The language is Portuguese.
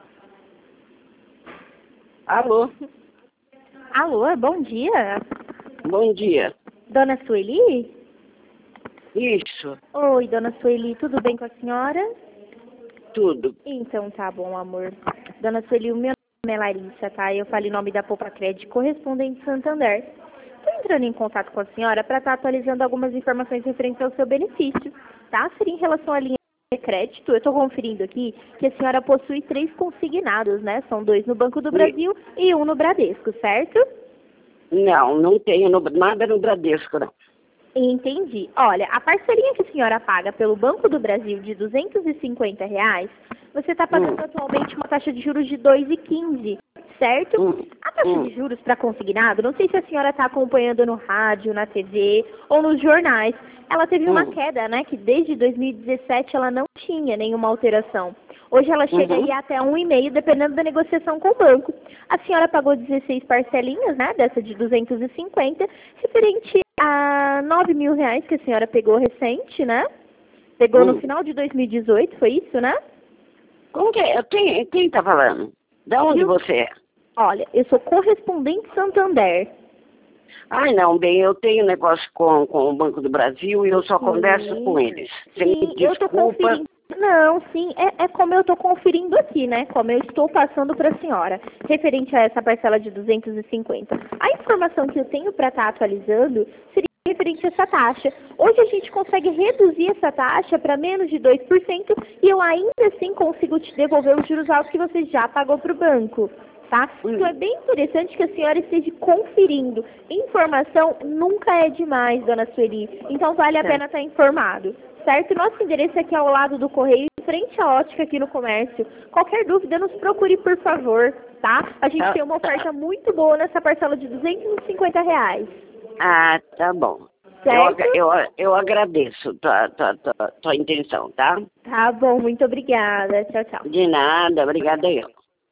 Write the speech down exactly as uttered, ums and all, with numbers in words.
Alô? Alô, bom dia. Bom dia. Dona Sueli? Isso, Oi, Dona Sueli, tudo bem com a senhora? tudo. Então tá bom, amor. Dona Sueli, o meu nome é Larissa, tá? Eu falo em nome da Poupa Crédito, correspondente Santander. Estou entrando em contato com a senhora para estar atualizando algumas informações referentes ao seu benefício, tá? Seria em relação à linha de crédito. Eu estou conferindo aqui que a senhora possui três consignados, né? São dois no Banco do Brasil e um no Bradesco, certo? Não, não tenho no- nada no Bradesco, não. Entendi. Olha, a parcelinha que a senhora paga pelo Banco do Brasil de duzentos e cinquenta reais, você está pagando Hum. atualmente uma taxa de juros de dois vírgula quinze, certo? Hum. A taxa Hum. de juros para consignado, não sei se a senhora está acompanhando no rádio, na T V ou nos jornais. Ela teve uma Hum. queda, né? Que desde dois mil e dezessete ela não tinha nenhuma alteração. Hoje ela chega Uhum. aí até um e meio, dependendo da negociação com o banco. A senhora pagou dezesseis parcelinhas, né? Dessa de duzentos e cinquenta, referente a nove mil reais que a senhora pegou recente, né? Pegou no Hum. final de dois mil e dezoito, foi isso, né? Como que é? Quem, quem tá falando? Da onde Viu? você é? Olha, eu sou correspondente Santander. Ai, não, bem, eu tenho negócio com, com o Banco do Brasil e eu só Sim. converso com eles. Você me Sim, eu tô desculpa. conferindo. Não, sim, é, é como eu estou conferindo aqui, né? Como eu estou passando para a senhora, referente a essa parcela de duzentos e cinquenta. A informação que eu tenho para estar atualizando seria referente a essa taxa. Hoje a gente consegue reduzir essa taxa para menos de dois por cento e eu ainda assim consigo te devolver os juros altos que você já pagou para o banco. Tá? Hum. Então é bem interessante que a senhora esteja conferindo. Informação nunca é demais, dona Sueli. Então vale a É. pena estar informado. Certo? Nosso endereço aqui é ao lado do correio, em frente à ótica aqui no comércio. Qualquer dúvida, nos procure, por favor. Tá? A gente Tá, tem uma tá. oferta muito boa nessa parcela de duzentos e cinquenta reais. Ah, tá bom. Eu, Certo? agra- eu, eu agradeço tua, tua, tua, tua intenção, tá? Tá bom, muito obrigada. Tchau, tchau. De nada, obrigada eu.